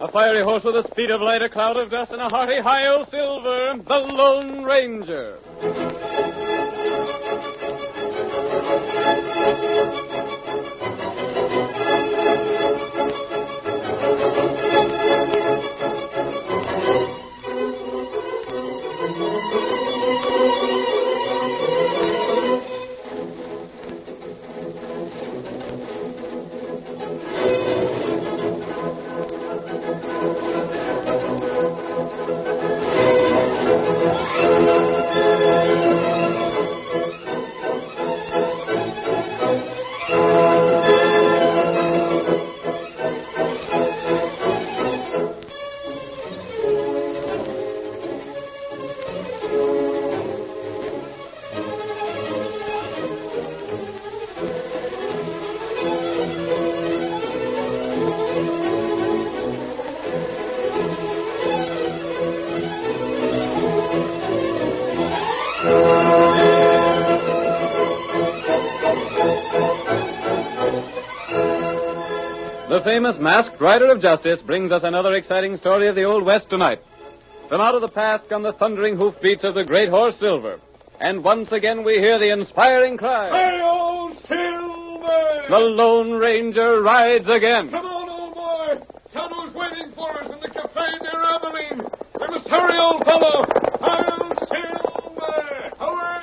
fiery horse with the speed of light, a cloud of dust, and a hearty high-o silver, the Lone Ranger. The famous Masked Rider of Justice brings us another exciting story of the Old West tonight. From out of the past come the thundering hoofbeats of the great horse Silver. And once again we hear the inspiring cry, Hi-yo, Silver! The Lone Ranger rides again. Come on, old boy! Tonto's waiting for us in the cafe near Abilene. We must hurry, old fellow! Hi-yo, Silver!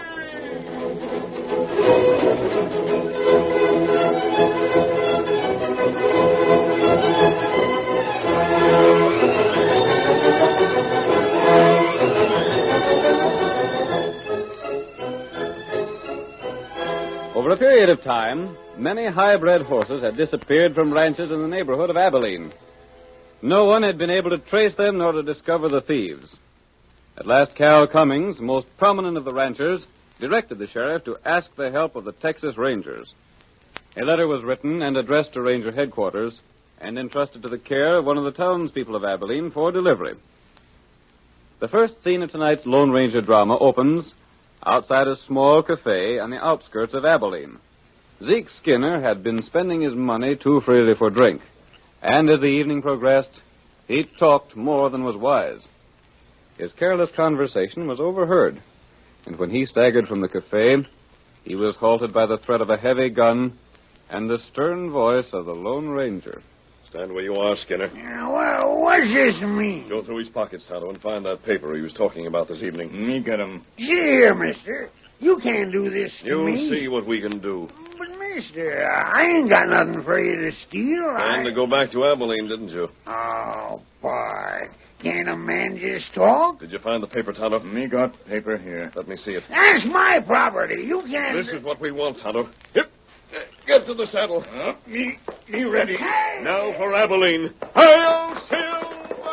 Over a period of time, many high-bred horses had disappeared from ranches in the neighborhood of Abilene. No one had been able to trace them nor to discover the thieves. At last, Cal Cummings, most prominent of the ranchers, directed the sheriff to ask the help of the Texas Rangers. A letter was written and addressed to Ranger headquarters and entrusted to the care of one of the townspeople of Abilene for delivery. The first scene of tonight's Lone Ranger drama opens outside a small cafe on the outskirts of Abilene. Zeke Skinner had been spending his money too freely for drink, and as the evening progressed, he talked more than was wise. His careless conversation was overheard, and when he staggered from the cafe, he was halted by the threat of a heavy gun and the stern voice of the Lone Ranger. Stand where you are, Skinner. Well, what's this mean? Go through his pockets, Tonto, and find that paper he was talking about this evening. Me get him. See here, mister. You can't do this to You'll me. see what we can do. But, mister, I ain't got nothing for you to steal. And to go back to Abilene, didn't you? Oh, Bart. Can't a man just talk? Did you find the paper, Tonto? Me got paper here. Let me see it. That's my property. You can't... This is what we want, Tonto. Yep. Get to the saddle. Me ready. Hey! Now for Abilene. Hi-yo, Silver!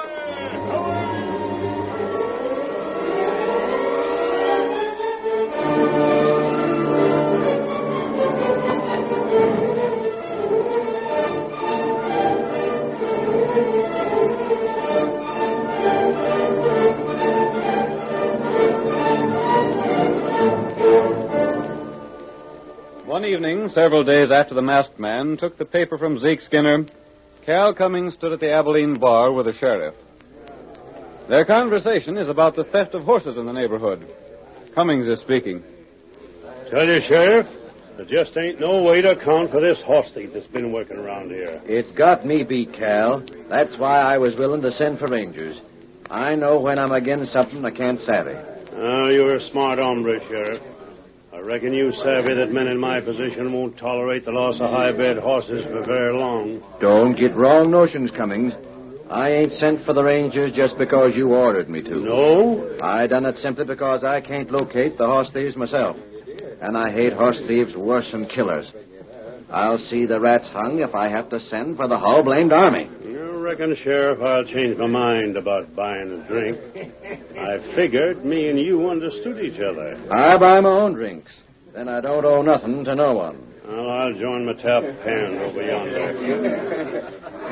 One evening, several days after the masked man took the paper from Zeke Skinner, Cal Cummings stood at the Abilene bar with the sheriff. Their conversation is about the theft of horses in the neighborhood. Cummings is speaking. Tell you, Sheriff, there just ain't no way to account for this horse thief that's been working around here. It's got me beat, Cal. That's why I was willing to send for Rangers. I know when I'm against something I can't savvy. Oh, you're a smart hombre, Sheriff. I reckon you savvy that men in my position won't tolerate the loss of high-bred horses for very long. Don't get wrong notions, Cummings. I ain't sent for the Rangers just because you ordered me to. No? I done it simply because I can't locate the horse thieves myself. And I hate horse thieves worse than killers. I'll see the rats hung if I have to send for the whole blamed army. You reckon, Sheriff, I'll change my mind about buying a drink. I figured me and you understood each other. I buy my own drinks. Then I don't owe nothing to no one. Well, I'll join my tap hand over yonder.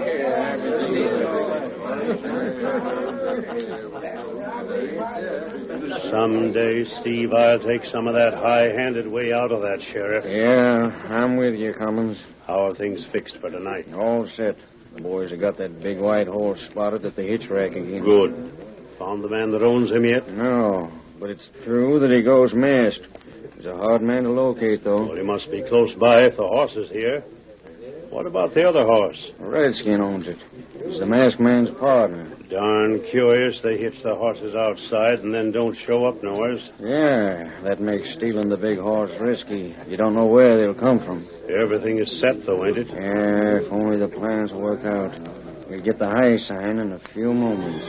Someday, Steve, I'll take some of that high-handed way out of that, Sheriff. Yeah, I'm with you, Cummins. How are things fixed for tonight? All set. The boys have got that big white horse spotted at the hitch rack again. Good. Found the man that owns him yet? No, but it's true that he goes masked. He's a hard man to locate, though. Well, he must be close by if the horse is here. What about the other horse? A redskin owns it. He's the masked man's partner. Darn curious they hitch the horses outside and then don't show up nowheres. Yeah, that makes stealing the big horse risky. You don't know where they'll come from. Everything is set, though, ain't it? Yeah, if only the plans work out. We'll get the high sign in a few moments.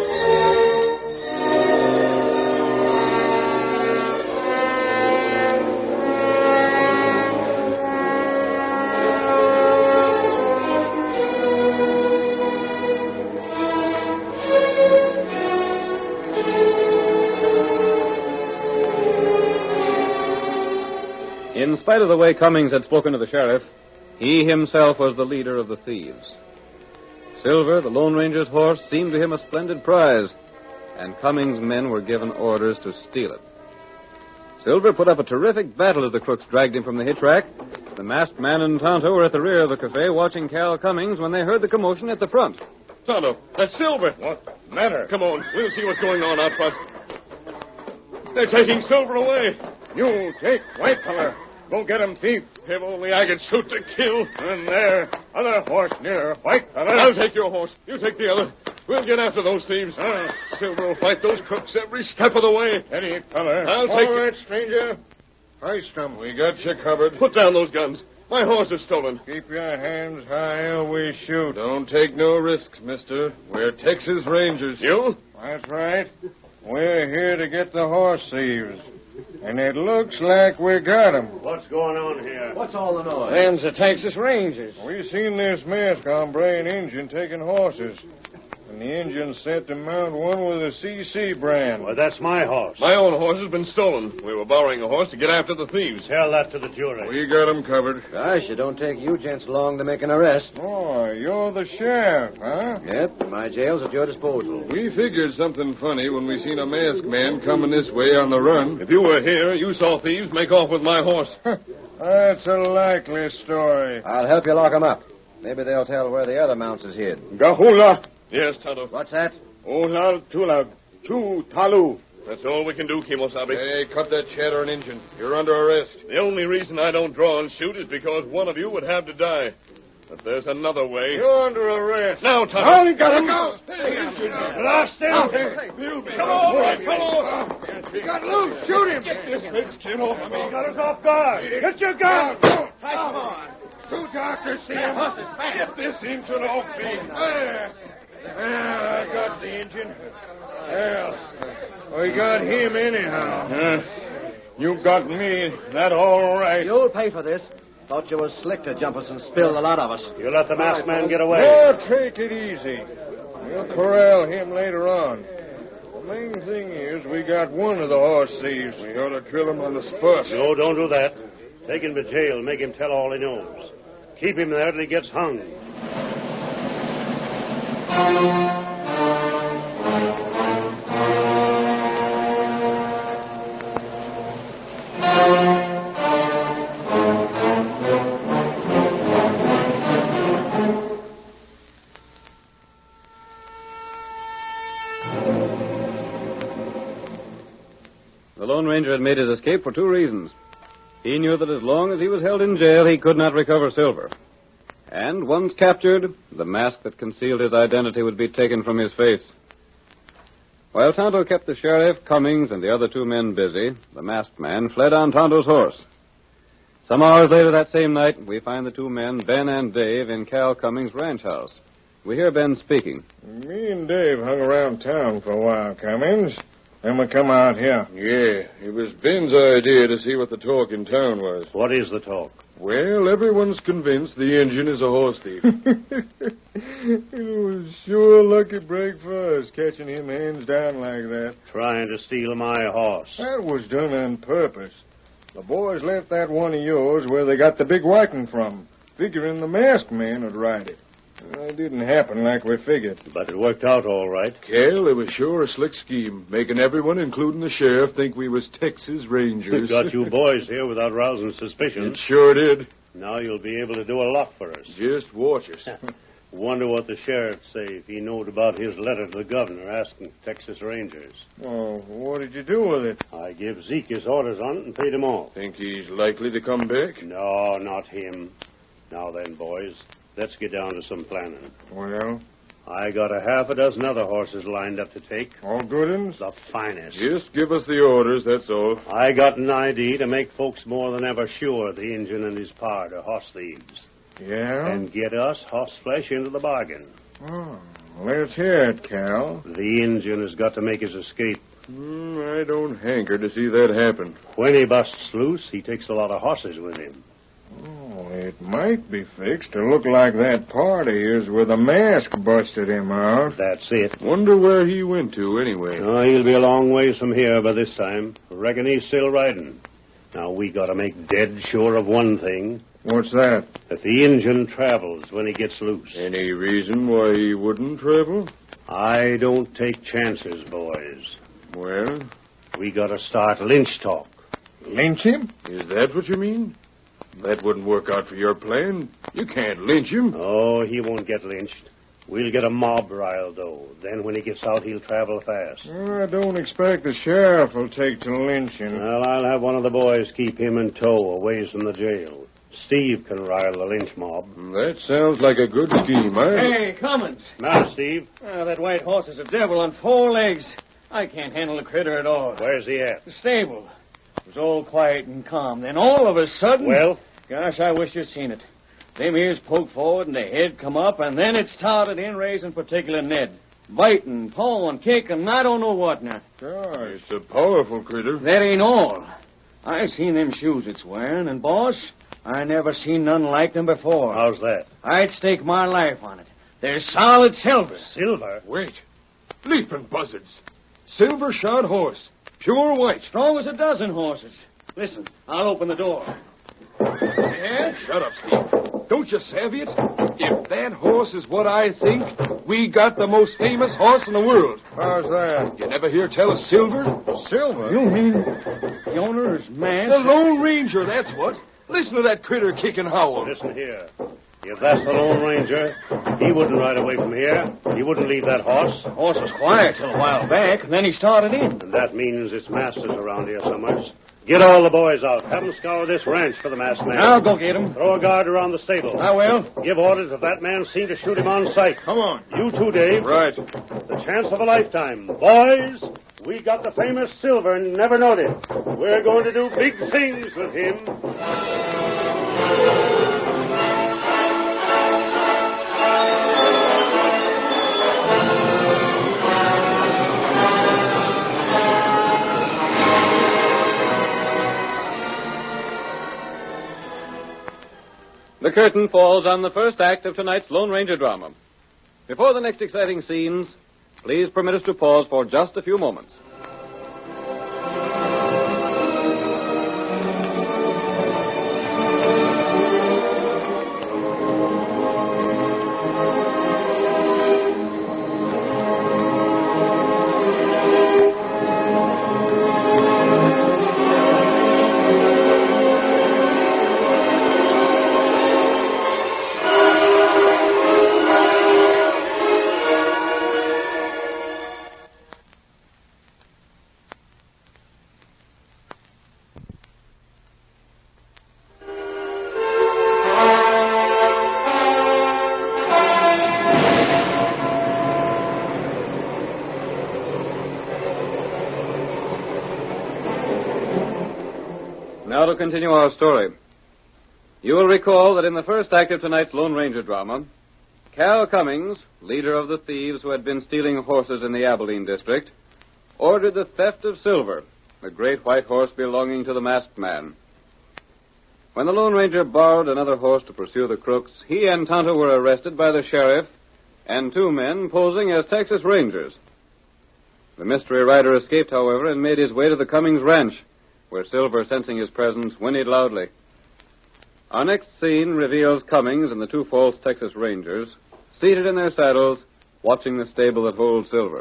In spite of the way Cummings had spoken to the sheriff, he himself was the leader of the thieves. Silver, the Lone Ranger's horse, seemed to him a splendid prize, and Cummings' men were given orders to steal it. Silver put up a terrific battle as the crooks dragged him from the hitch rack. The masked man and Tonto were at the rear of the cafe watching Cal Cummings when they heard the commotion at the front. Tonto, that's Silver. What matter? Come on, we'll see what's going on out front. They're taking Silver away. You take white feller. Go get him, thief. If only I could shoot to kill. And there, other horse near, white feller. I'll take your horse. You take the other. We'll get after those thieves. Silver will fight those crooks every step of the way. Steady, feller. I'll take All right, stranger. Hoist 'em. We got you covered. Put down those guns. My horse is stolen. Keep your hands high or we shoot. Don't take no risks, mister. We're Texas Rangers. You? That's right. We're here to get the horse thieves. And it looks like we got 'em. What's going on here? What's all the noise? Them's the Texas Rangers. We seen this masked hombre and Injun taking horses. And the Injun sent to mount one with a CC brand. Well, that's my horse. My own horse has been stolen. We were borrowing a horse to get after the thieves. Tell that to the jury. We got 'em covered. Gosh, it don't take you gents long to make an arrest. Oh, you're the sheriff, huh? Yep, my jail's at your disposal. We figured something funny when we seen a masked man coming this way on the run. If you were here, you saw thieves make off with my horse. That's a likely story. I'll help you lock 'em up. Maybe they'll tell where the other mounts is hid. Gahula. Yes, Tonto. What's that? Olal Tulag. Tu Talu. That's all we can do, Kimosabe. Hey, cut that chatter and Injun. You're under arrest. The only reason I don't draw and shoot is because one of you would have to die. But there's another way. You're under arrest. Now, Tonto. Now you got him. Lost him. Come on, come on. He got loose. Shoot him. Get this big skin off of me. Got us off guard. Get your gun. Come on. Two doctors see him. Get this Injun off me. There. I got the engine. Well, we got him anyhow. You got me. That all right. You'll pay for this. Thought you was slick to jump us and spill the lot of us. You let the masked man get away. Oh, take it easy. We'll corral him later on. The main thing is we got one of the horse thieves. We ought to drill him on the spot. No, don't do that. Take him to jail. Make him tell all he knows. Keep him there till he gets hung. The Lone Ranger had made his escape for two reasons. He knew that as long as he was held in jail, he could not recover Silver. And once captured, the mask that concealed his identity would be taken from his face. While Tonto kept the sheriff, Cummings, and the other two men busy, the masked man fled on Tonto's horse. Some hours later that same night, we find the two men, Ben and Dave, in Cal Cummings' ranch house. We hear Ben speaking. Me and Dave hung around town for a while, Cummings. Then we come out here. Yeah, it was Ben's idea to see what the talk in town was. What is the talk? Well, everyone's convinced the engine is a horse thief. It was sure a lucky break for us, catching him hands down like that. Trying to steal my horse. That was done on purpose. The boys left that one of yours where they got the big whiting from, figuring the masked man would ride it. It didn't happen like we figured. But it worked out all right. Cal, it was sure a slick scheme, making everyone, including the sheriff, think we was Texas Rangers. Got you boys here without rousing suspicion. It sure did. Now you'll be able to do a lot for us. Just watch us. Wonder what the sheriff say if he knowed about his letter to the governor asking Texas Rangers. Oh, what did you do with it? I give Zeke his orders on it and paid him off. Think he's likely to come back? No, not him. Now then, boys, let's get down to some planning. Well, I got a half a dozen other horses lined up to take. all good uns? The finest. Just give us the orders, that's all. I got an idea to make folks more than ever sure the Injun and his pard are horse thieves. Yeah? And get us horse flesh into the bargain. Oh, let's hear it, Cal. The Injun has got to make his escape. I don't hanker to see that happen. When he busts loose, he takes a lot of horses with him. Oh, it might be fixed to look like that part of his with a mask busted him out. That's it. Wonder where he went to, anyway. Oh, he'll be a long ways from here by this time. Reckon he's still riding. Now, we got to make dead sure of one thing. What's that? That the Injun travels when he gets loose. Any reason why he wouldn't travel? I don't take chances, boys. Well, We got to start lynch talk. Lynch him? is that what you mean? That wouldn't work out for your plan. You can't lynch him. Oh, he won't get lynched. We'll get a mob riled, though. Then when he gets out, he'll travel fast. I don't expect the sheriff will take to lynching. Well, I'll have one of the boys keep him in tow a ways from the jail. Steve can rile the lynch mob. That sounds like a good scheme, Hey, Cummins. Now, Steve, That white horse is a devil on 4 legs. I can't handle the critter at all. where's he at? The stable. It was all quiet and calm. Then all of a sudden... Well? Gosh, I wish you'd seen it. Them ears poked forward and the head come up, and then it started in raising particular Ned. Biting, pawing, kicking, I don't know what now. Gosh. It's a powerful critter. That ain't all. I seen them shoes it's wearing, and, boss, I never seen none like them before. How's that? I'd stake my life on it. They're solid silver. Silver? Wait. Leaping buzzards. Silver shod horse. Pure white. Strong as a dozen horses. Listen, I'll open the door. Yeah? Shut up, Steve. Don't you savvy it? If that horse is what I think, we got the most famous horse in the world. How's that? You never hear tell of Silver? Silver? You mean the owner is mad? The Lone Ranger, that's what. Listen to that critter kick and howl. Listen here. If that's the Lone Ranger, he wouldn't ride away from here. He wouldn't leave that horse. The horse was quiet till a while back, and then he started in. And that means its master's around here somewhere. Get all the boys out. Have them scour this ranch for the masked man. I'll go get him. Throw a guard around the stable. I will. Give orders if that man's seen to shoot him on sight. Come on. You too, Dave. Right. The chance of a lifetime. Boys, we got the famous Silver and never knowed it. We're going to do big things with him. The curtain falls on the first act of tonight's Lone Ranger drama. Before the next exciting scenes, please permit us to pause for just a few moments. Now to continue our story. You will recall that in the first act of tonight's Lone Ranger drama, Cal Cummings, leader of the thieves who had been stealing horses in the Abilene district, ordered the theft of Silver, the great white horse belonging to the masked man. When the Lone Ranger borrowed another horse to pursue the crooks, he and Tonto were arrested by the sheriff and 2 men posing as Texas Rangers. The mystery rider escaped, however, and made his way to the Cummings ranch, where Silver, sensing his presence, whinnied loudly. Our next scene reveals Cummings and the 2 false Texas Rangers seated in their saddles, watching the stable that holds Silver.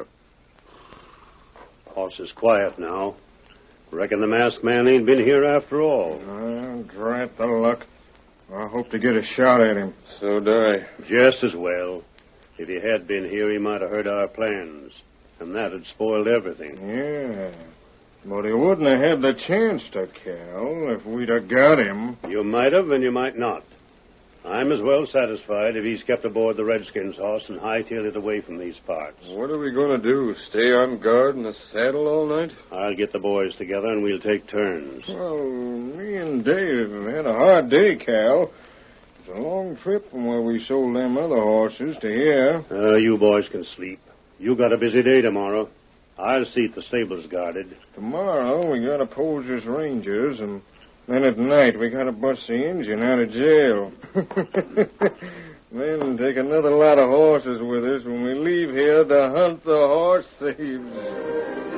Horse is quiet now. Reckon the masked man ain't been here after all. Drat the luck. I hope to get a shot at him. So do I. Just as well. If he had been here, he might have heard our plans. And that had spoiled everything. Yeah. But he wouldn't have had the chance to, Cal, if we'd have got him. You might have, and you might not. I'm as well satisfied if he's kept aboard the Redskin's horse and hightailed it away from these parts. What are we going to do? Stay on guard in the saddle all night? I'll get the boys together and we'll take turns. Well, me and Dave have had a hard day, Cal. It's a long trip from where we sold them other horses to here. You boys can sleep. You got a busy day tomorrow. I'll see if the stable's guarded. Tomorrow we got to pose as rangers, and then at night we got to bust the engine out of jail. Then take another lot of horses with us when we leave here to hunt the horse thieves.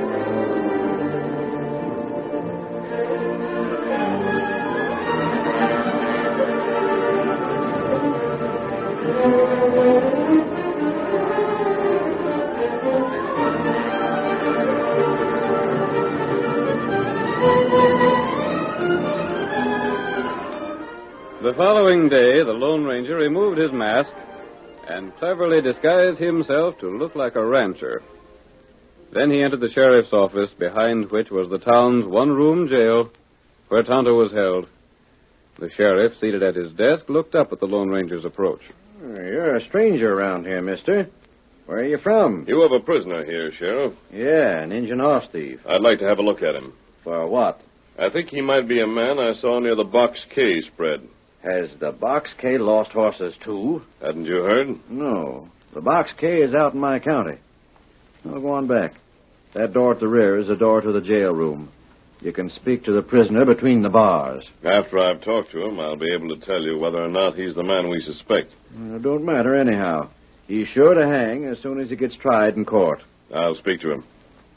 The following day, the Lone Ranger removed his mask and cleverly disguised himself to look like a rancher. Then he entered the sheriff's office, behind which was the town's one-room jail, where Tonto was held. The sheriff, seated at his desk, looked up at the Lone Ranger's approach. You're a stranger around here, mister. Where are you from? You have a prisoner here, Sheriff. Yeah, an Injun horse thief. I'd like to have a look at him. For what? I think he might be a man I saw near the Box K spread. Has the Box K lost horses, too? Hadn't you heard? No. The Box K is out in my county. I'll go on back. That door at the rear is the door to the jail room. You can speak to the prisoner between the bars. After I've talked to him, I'll be able to tell you whether or not he's the man we suspect. It don't matter anyhow. He's sure to hang as soon as he gets tried in court. I'll speak to him.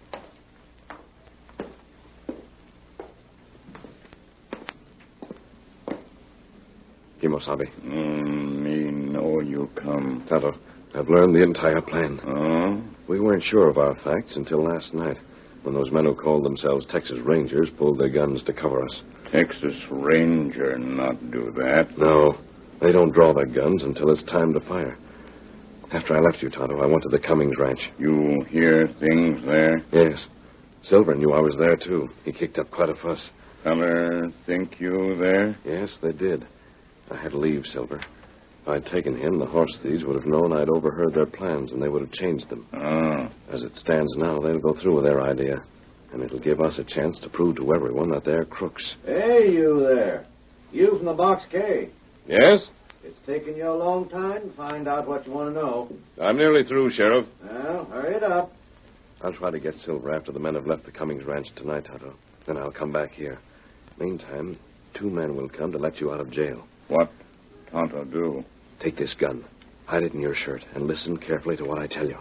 Kimosabe. Me know you come. Tonto, I've learned the entire plan. Oh? We weren't sure of our facts until last night, when those men who called themselves Texas Rangers pulled their guns to cover us. Texas Ranger not do that. No, they don't draw their guns until it's time to fire. After I left you, Tonto, I went to the Cummings ranch. You hear things there? Yes. Silver knew I was there, too. He kicked up quite a fuss. Feller think you there? Yes, they did. I had to leave Silver. If I'd taken him, the horse thieves would have known I'd overheard their plans, and they would have changed them. Oh. As it stands now, they'll go through with their idea, and it'll give us a chance to prove to everyone that they're crooks. Hey, you there. You from the Box K. Yes? It's taken you a long time to find out what you want to know. I'm nearly through, Sheriff. Well, hurry it up. I'll try to get Silver after the men have left the Cummings ranch tonight, Tonto. Then I'll come back here. Meantime, 2 men will come to let you out of jail. What Tonto do? Take this gun, hide it in your shirt, and listen carefully to what I tell you.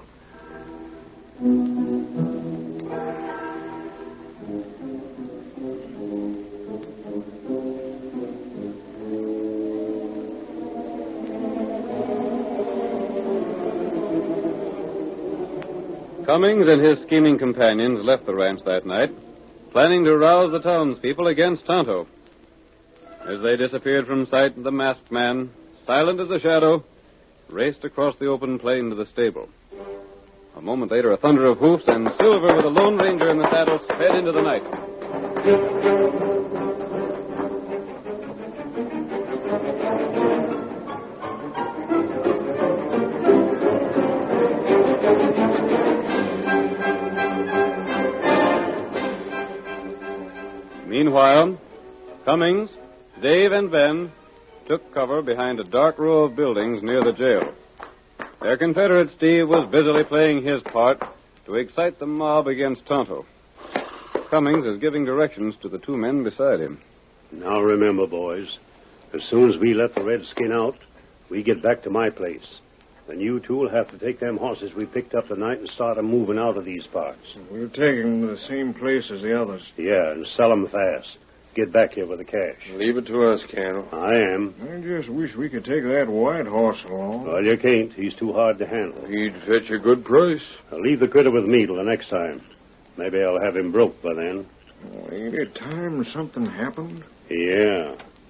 Cummings and his scheming companions left the ranch that night, planning to rouse the townspeople against Tonto. As they disappeared from sight, the masked man, silent as a shadow, raced across the open plain to the stable. A moment later, a thunder of hoofs, and Silver, with a Lone Ranger in the saddle, sped into the night. Meanwhile, Cummings, Dave, and Ben took cover behind a dark row of buildings near the jail. Their Confederate Steve was busily playing his part to excite the mob against Tonto. Cummings is giving directions to the 2 men beside him. Now remember, boys, as soon as we let the Redskin out, we get back to my place. Then you 2 will have to take them horses we picked up tonight and start 'em moving out of these parts. We're taking them to the same place as the others. Yeah, and sell 'em fast. Get back here with the cash. Leave it to us, Cal. I am. I just wish we could take that white horse along. Well, you can't. He's too hard to handle. He'd fetch a good price. I'll leave the critter with me till the next time. Maybe I'll have him broke by then. Oh, ain't it time something happened? Yeah.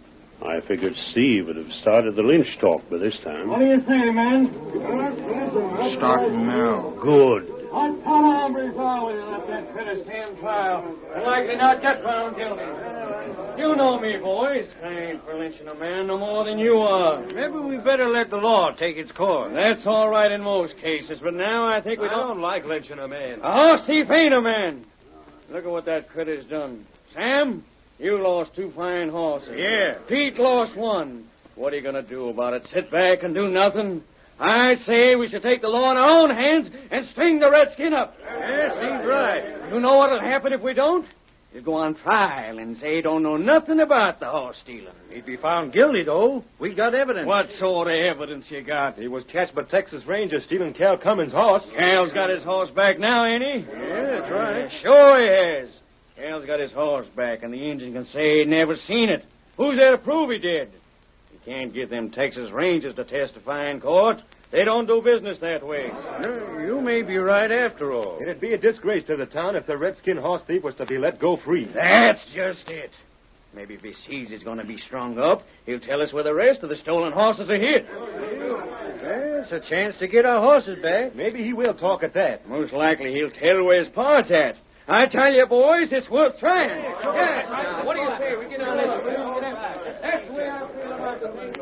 I figured Steve would have started the lynch talk by this time. What do you say, man? Starting now. Good. What hombres are we let that critter stand trial? They're likely not get found guilty. You know me, boys. I ain't for lynching a man no more than you are. Maybe we better let the law take its course. That's all right in most cases, but now I think we I don't like lynching a man. A horse thief ain't a man. Look at what that critter's done. Sam, you lost 2 fine horses. Yeah. Pete lost 1. What are you going to do about it? Sit back and do nothing? I say we should take the law in our own hands and string the redskin up. Yeah, seems right. You know what'll happen if we don't? He'll go on trial and say he don't know nothing about the horse stealing. He'd be found guilty, though. We got evidence. What sort of evidence you got? He was catched by Texas Rangers stealing Cal Cummins' horse. Cal's got his horse back now, ain't he? Yeah, that's right. Sure he has. Cal's got his horse back, and the Injun can say he'd never seen it. Who's there to prove he did? You can't get them Texas Rangers to testify in court. They don't do business that way. You may be right after all. It'd be a disgrace to the town if the redskin horse thief was to be let go free. That's just it. Maybe if he sees he's going to be strung up, he'll tell us where the rest of the stolen horses are hid. It's a chance to get our horses back. Maybe he will talk at that. Most likely he'll tell where his part's at. I tell you, boys, it's worth trying. Yes. Now, what do you say? We get on this. That's the way I feel about the thing.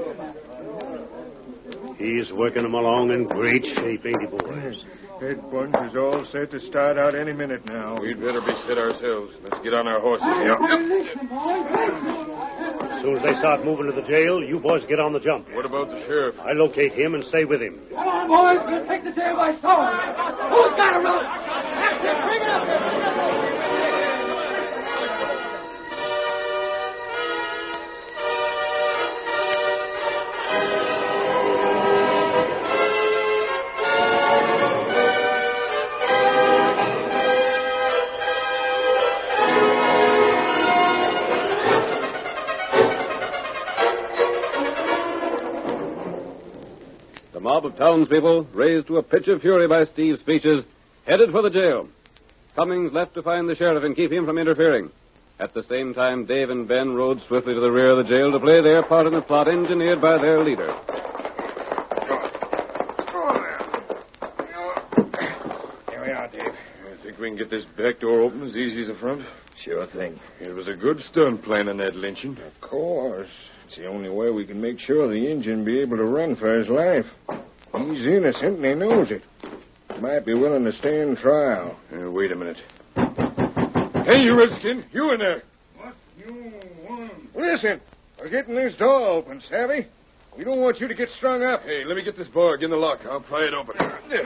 He's working them along in great shape, ain't he, boys? That bunch is all set to start out any minute now. We'd better be set ourselves. Let's get on our horses. As soon as they start moving to the jail, you boys get on the jump. What about the sheriff? I locate him and stay with him. Come on, boys. We'll take the jail by storm. Who's got a rope? That's it. Bring it up. The mob of townspeople, raised to a pitch of fury by Steve's speeches, headed for the jail. Cummings left to find the sheriff and keep him from interfering. At the same time, Dave and Ben rode swiftly to the rear of the jail to play their part in the plot engineered by their leader. Here we are, Dave. I think we can get this back door open as easy as the front. Sure thing. It was a good stunt planning that lynching. Of course. It's the only way we can make sure the Injun be able to run for his life. He's innocent and he knows it. Might be willing to stand trial. Wait a minute. Hey, you redskin. You in there. What you want? Listen, we're getting this door open, savvy? We don't want you to get strung up. Hey, let me get this bar. Get in the lock. I'll pry it open.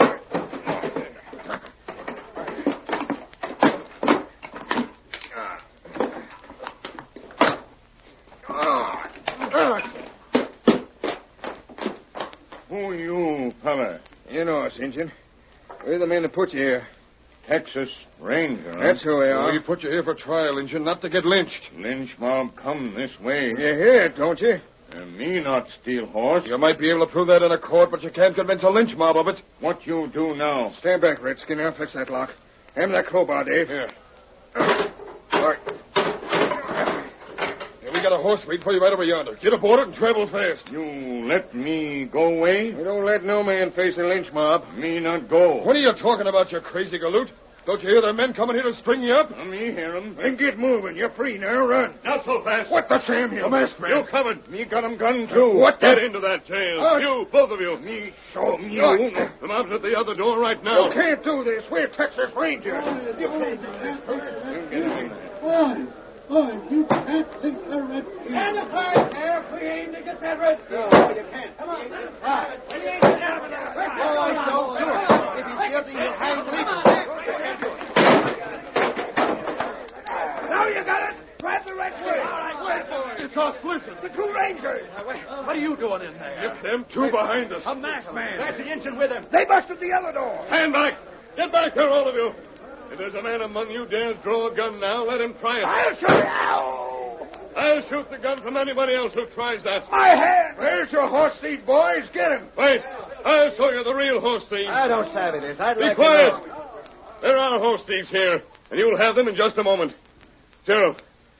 Who you, fella? You know us, Injun. We're the men that put you here. Texas Ranger. That's who we are. We put you here for trial, Injun, not to get lynched. Lynch mob come this way. You hear it, don't you? And me not steal horse. You might be able to prove that in a court, but you can't convince a lynch mob of it. What you do now? Stand back, Redskin. I'll fix that lock. Hand me that crowbar, Dave. Here. All right. Here, we got a horse waiting for you right over yonder. Get aboard it and travel fast. You let me go away? We don't let no man face a lynch mob. Me not go. What are you talking about, you crazy galoot? Don't you hear the men coming here to string you up? Me hear them. Then get moving. You're free now. Run. Not so fast. What the Sam here? The masked man. You covered. Me got him gun, too. What Get the... into that jail. You, both of you. Me show you. The mob's at the other door right now. You can't do this. We're Texas Rangers. Oh, you can't think the redskin. Stand aside there. We aim to get that redskin. No, you can't. Come on. Right. We ain't get out of there. If he's guilty, he'll hang legal. Now you got it. Grab the redskin. All right, wait for it. It's us. Listen. The two Rangers. What are you doing in there? Get them two behind us. A masked man. That's the engine with him. They busted the other door. Stand back. Get back here, all of you. If there's a man among you dares draw a gun now, let him try it. I'll shoot you. Ow! I'll shoot the gun from anybody else who tries that. My hand. Where's your horse thief, boys? Get him. Wait. I'll show you the real horse thieves. I don't savvy this. I'd Be like quiet. to know. There are horse thieves here, and you'll have them in just a moment. Sheriff,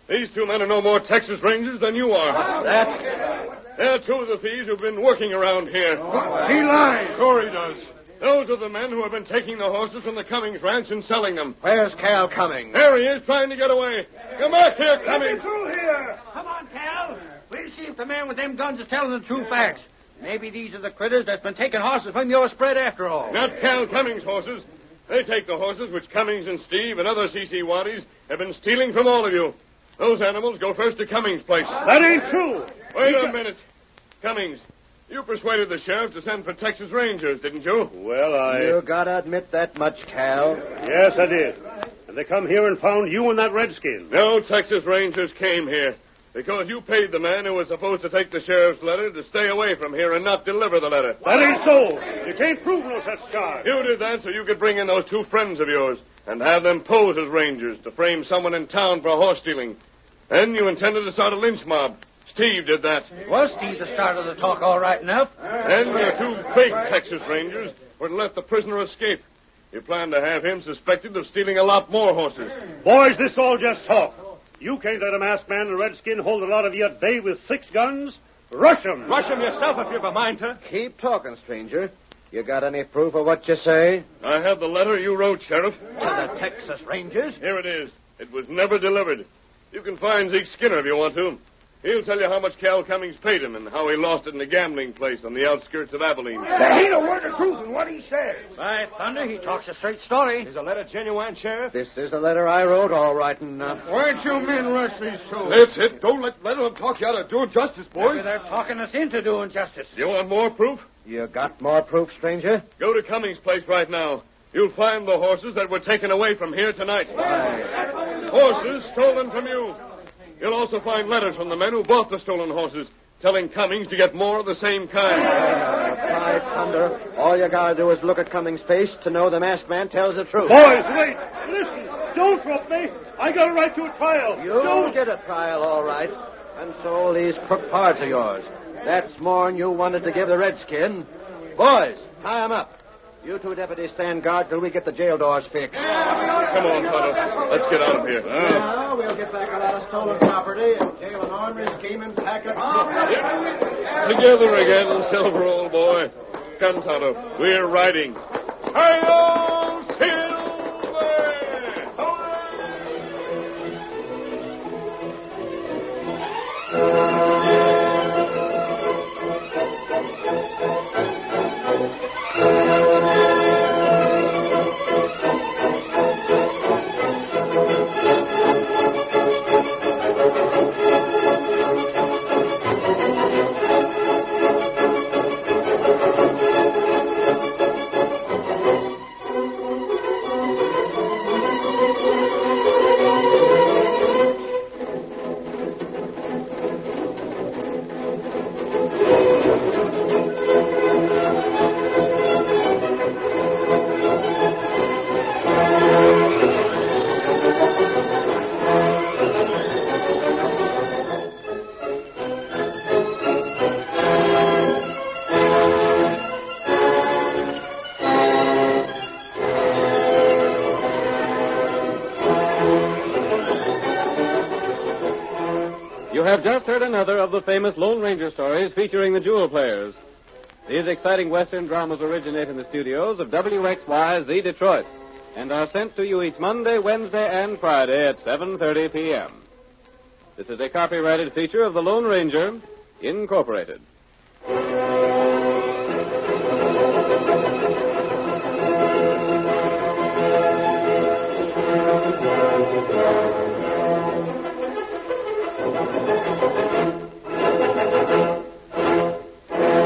These two men are no more Texas Rangers than you are. They're two of the thieves who've been working around here. He lies. Sure he does. Those are the men who have been taking the horses from the Cummings ranch and selling them. Where's Cal Cummings? There he is, trying to get away. Come back here, Cummings. Through here. Come on, Cal. We'll see if the man with them guns is telling the true facts. Maybe these are the critters that's been taking horses from your spread after all. Not Cal Cummings' horses. They take the horses which Cummings and Steve and other C.C. Waddies have been stealing from all of you. Those animals go first to Cummings' place. That ain't true. Wait a minute. Cummings, you persuaded the sheriff to send for Texas Rangers, didn't you? Well, You gotta admit that much, Cal. Yes, I did. And they come here and found you and that redskin. No Texas Rangers came here because you paid the man who was supposed to take the sheriff's letter to stay away from here and not deliver the letter. That ain't so. You can't prove no such charge. You did that so you could bring in those two friends of yours and have them pose as Rangers to frame someone in town for horse stealing. Then you intended to start a lynch mob. Steve did that. Was Steve the start of the talk all right enough? Then the two fake Texas Rangers were to let the prisoner escape. You planned to have him suspected of stealing a lot more horses. Boys, this all just talk. You can't let a masked man and a redskin hold a lot of you at bay with 6 guns. Rush 'em. Rush him yourself if you've a mind to. Keep talking, stranger. You got any proof of what you say? I have the letter you wrote, Sheriff. To the Texas Rangers? Here it is. It was never delivered. You can find Zeke Skinner if you want to. He'll tell you how much Cal Cummings paid him and how he lost it in a gambling place on the outskirts of Abilene. There ain't a word of truth in what he says. By thunder, he talks a straight story. Is the letter genuine, Sheriff? This is the letter I wrote, all right enough. Why'd you men rush these two? That's it. Don't let them talk you out of doing justice, Maybe they're talking us into doing justice. You want more proof? You got more proof, stranger? Go to Cummings' place right now. You'll find the horses that were taken away from here tonight. Horses stolen from you. You'll also find letters from the men who bought the stolen horses, telling Cummings to get more of the same kind. By thunder, all you gotta do is look at Cummings' face to know the masked man tells the truth. Boys, wait. Listen. Don't drop me. I got a right to a trial. You'll get a trial, all right. And so these crook parts of yours. That's more'n you wanted to give the redskin. Boys, tie him up. You two deputies stand guard till we get the jail doors fixed. Come on, Tonto. Let's get out of here. Now we'll get back a lot of stolen property and jail an ornery scheming pack of Together again, Silver, old boy. Come, Tonto. We're riding. Hi-yo, Silver! You have just heard another of the famous Lone Ranger stories featuring the Jewel Players. These exciting Western dramas originate in the studios of WXYZ Detroit and are sent to you each Monday, Wednesday, and Friday at 7:30 p.m. This is a copyrighted feature of the Lone Ranger, Incorporated.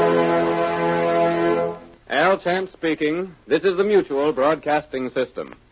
Al Chance speaking. This is the Mutual Broadcasting System.